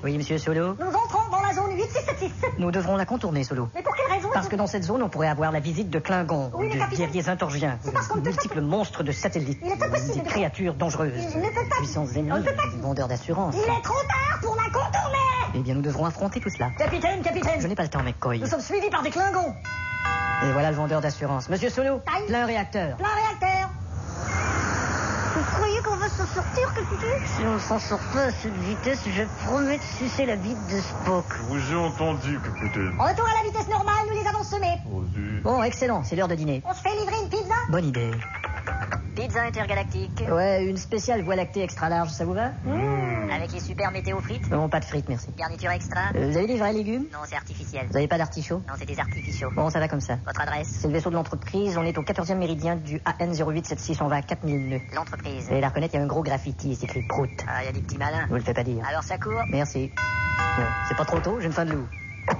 Oui, monsieur Solo. Nous entrons dans la zone 8676. Nous devrons la contourner, Solo. Mais pour quelle raison? Parce que dans cette zone, on pourrait avoir la visite de Klingons, Oui, mais de capitaine, guerriers intorgiens, c'est parce qu'on ne de peut pas- multiples monstres de satellites, Il est impossible des de- créatures dangereuses, Il ne peut pas- puissants On ennemis, ne peut pas- des vendeurs d'assurance. Il est trop tard pour la contourner. Eh bien, nous devrons affronter tout cela. Capitaine, Je n'ai pas le temps, McCoy. nous sommes suivis par des Klingons. Et voilà le vendeur d'assurance. Monsieur Solo, Aïe. plein réacteur. Plein réacteur. Vous croyez qu'on va s'en sortir, capitaine? Si on ne s'en sort pas à cette vitesse, je promets de sucer la bite de Spock. Je vous ai entendu, capitaine. Retour à la vitesse normale, nous les avons semés. Oh, zut. Bon, excellent, c'est l'heure de dîner. On se fait livrer une pizza? Bonne idée. Pizza intergalactique. Ouais, une spéciale voie lactée extra large, ça vous va? Avec les super météo frites. Non, pas de frites, merci. Garniture extra. Vous avez des vrais légumes? Non, c'est artificiel. Vous avez pas d'artichaut? Non, c'est des artificiaux. Bon, ça va comme ça. Votre adresse? C'est le vaisseau de l'entreprise, on est au 14e méridien du AN 0876, on va à 4000 nœuds. L'entreprise. Vous allez la reconnaître, il y a un gros graffiti, c'est écrit Prout. Ah, il y a des petits malins. Je vous le fais pas dire. Alors ça court. Merci. C'est pas trop tôt, j'ai une faim de loup.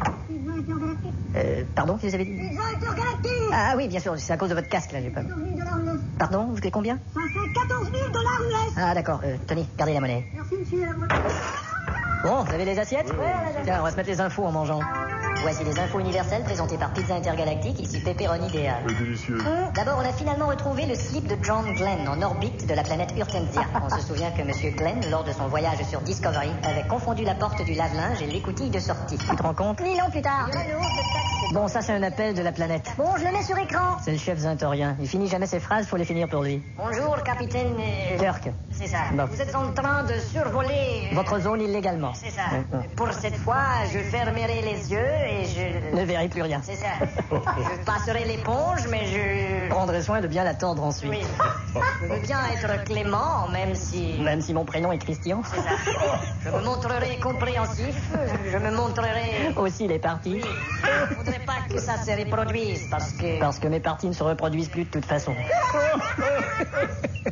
Pardon, qu'est-ce que vous avez dit? Pizza intergalactique. Ah oui, bien sûr, c'est à cause de votre casque, là, j'ai pas... Pardon, vous faites combien? Ça fait 14 000 $ US. Ah d'accord, Tony, gardez la monnaie. Merci, monsieur. Bon, vous avez les assiettes? Tiens, on va se mettre les infos en mangeant. Voici les infos universelles présentées par Pizza Intergalactique, ici Pepperoni DA. Délicieux. D'abord, on a finalement retrouvé le slip de John Glenn en orbite de la planète Urtenzia. On se souvient que Monsieur Glenn, lors de son voyage sur Discovery, avait confondu la porte du lave-linge et l'écoutille de sortie. Tu te rends compte? 1000 ans plus tard. Bon, ça c'est un appel de la planète. Bon, je le mets sur écran. C'est le chef Zintorien. Il finit jamais ses phrases, faut les finir pour lui. Bonjour, capitaine. Kirk, C'est ça. Bon. Vous êtes en train de survoler. votre zone illégalement. C'est ça. Ouais. Pour cette fois, je fermerai les yeux et je. Ne verrai plus rien. C'est ça. Je passerai l'éponge, mais je. Prendrai soin de bien l'attendre ensuite. Oui. Je veux bien être clément, même si. Même si mon prénom est Christian. C'est ça. Je me montrerai compréhensif. Je me montrerai. Aussi les parties. Je voudrais pas que ça se reproduise parce que. Parce que mes parties ne se reproduisent plus de toute façon.